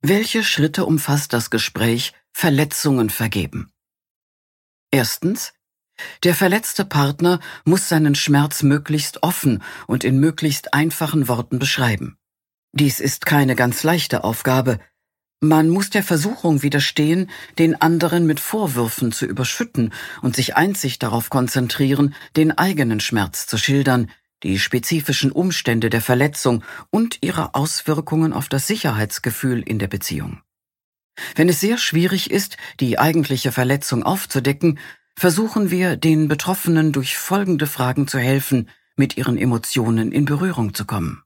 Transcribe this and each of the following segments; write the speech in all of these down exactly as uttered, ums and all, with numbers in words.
Welche Schritte umfasst das Gespräch Verletzungen vergeben? Erstens. Der verletzte Partner muss seinen Schmerz möglichst offen und in möglichst einfachen Worten beschreiben. Dies ist keine ganz leichte Aufgabe. Man muss der Versuchung widerstehen, den anderen mit Vorwürfen zu überschütten und sich einzig darauf konzentrieren, den eigenen Schmerz zu schildern, die spezifischen Umstände der Verletzung und ihre Auswirkungen auf das Sicherheitsgefühl in der Beziehung. Wenn es sehr schwierig ist, die eigentliche Verletzung aufzudecken, versuchen wir, den Betroffenen durch folgende Fragen zu helfen, mit ihren Emotionen in Berührung zu kommen.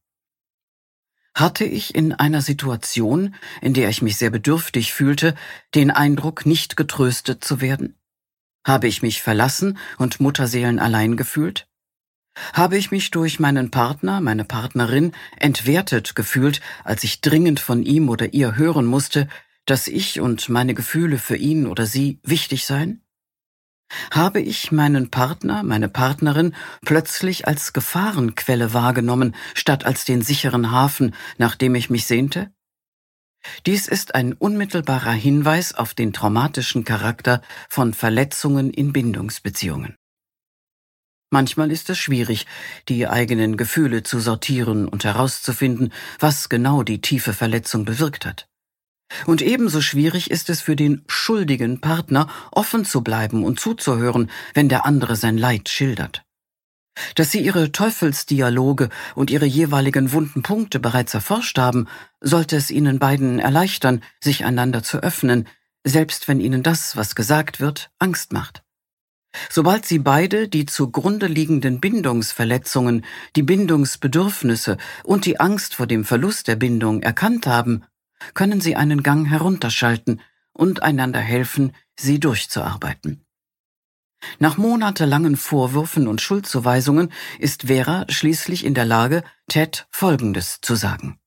Hatte ich in einer Situation, in der ich mich sehr bedürftig fühlte, den Eindruck, nicht getröstet zu werden? Habe ich mich verlassen und mutterseelenallein gefühlt? Habe ich mich durch meinen Partner, meine Partnerin entwertet gefühlt, als ich dringend von ihm oder ihr hören musste, dass ich und meine Gefühle für ihn oder sie wichtig seien? Habe ich meinen Partner, meine Partnerin plötzlich als Gefahrenquelle wahrgenommen, statt als den sicheren Hafen, nach dem ich mich sehnte? Dies ist ein unmittelbarer Hinweis auf den traumatischen Charakter von Verletzungen in Bindungsbeziehungen. Manchmal ist es schwierig, die eigenen Gefühle zu sortieren und herauszufinden, was genau die tiefe Verletzung bewirkt hat. Und ebenso schwierig ist es für den schuldigen Partner, offen zu bleiben und zuzuhören, wenn der andere sein Leid schildert. Dass sie ihre Teufelsdialoge und ihre jeweiligen wunden Punkte bereits erforscht haben, sollte es ihnen beiden erleichtern, sich einander zu öffnen, selbst wenn ihnen das, was gesagt wird, Angst macht. Sobald sie beide die zugrunde liegenden Bindungsverletzungen, die Bindungsbedürfnisse und die Angst vor dem Verlust der Bindung erkannt haben, können sie einen Gang herunterschalten und einander helfen, sie durchzuarbeiten. Nach monatelangen Vorwürfen und Schuldzuweisungen ist Vera schließlich in der Lage, Ted Folgendes zu sagen.